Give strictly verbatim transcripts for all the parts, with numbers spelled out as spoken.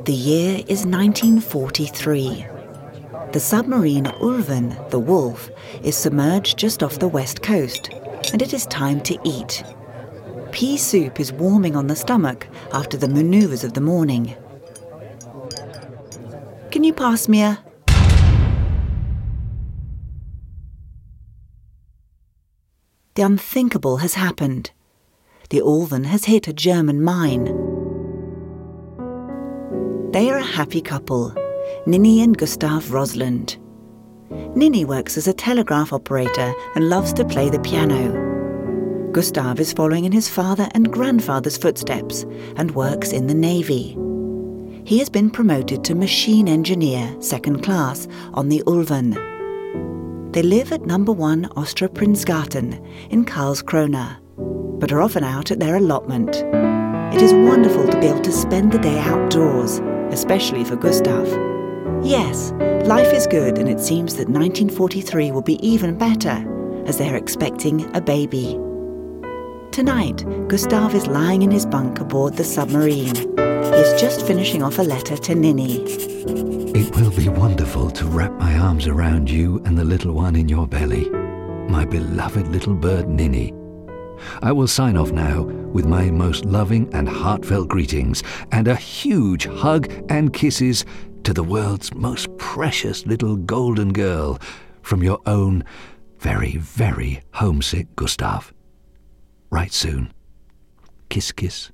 The year is nineteen forty-three. The submarine Ulven, the Wolf, is submerged just off the west coast, and it is time to eat. Pea soup is warming on the stomach after the manoeuvres of the morning. Can you pass me a... The unthinkable has happened. The Ulven has hit a German mine. They are a happy couple, Ninny and Gustav Rosland. Ninny works as a telegraph operator and loves to play the piano. Gustav is following in his father and grandfather's footsteps and works in the Navy. He has been promoted to machine engineer, second class, on the Ulven. They live at number one Ostra Prinsgarten in Karlskrona, but are often out at their allotment. It is wonderful to be able to spend the day outdoors, especially for Gustav. Yes, life is good, and it seems that nineteen forty-three will be even better, as they are expecting a baby. Tonight, Gustav is lying in his bunk aboard the submarine. He is just finishing off a letter to Ninny. It will be wonderful to wrap my arms around you and the little one in your belly, my beloved little bird Ninny. I will sign off now with my most loving and heartfelt greetings and a huge hug and kisses to the world's most precious little golden girl from your own very, very homesick Gustav. Write soon. Kiss, kiss.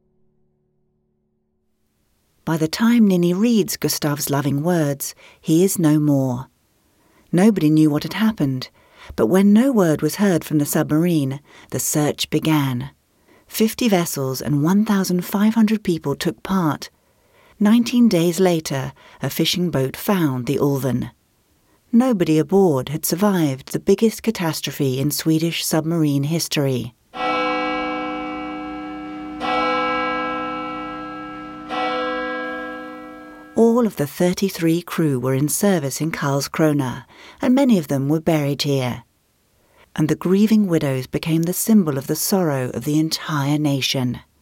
By the time Ninny reads Gustav's loving words, he is no more. Nobody knew what had happened, but when no word was heard from the submarine, the search began. Fifty vessels and one thousand five hundred people took part. Nineteen days later, a fishing boat found the Ulven. Nobody aboard had survived the biggest catastrophe in Swedish submarine history. All of the thirty-three crew were in service in Karlskrona, and many of them were buried here. And the grieving widows became the symbol of the sorrow of the entire nation.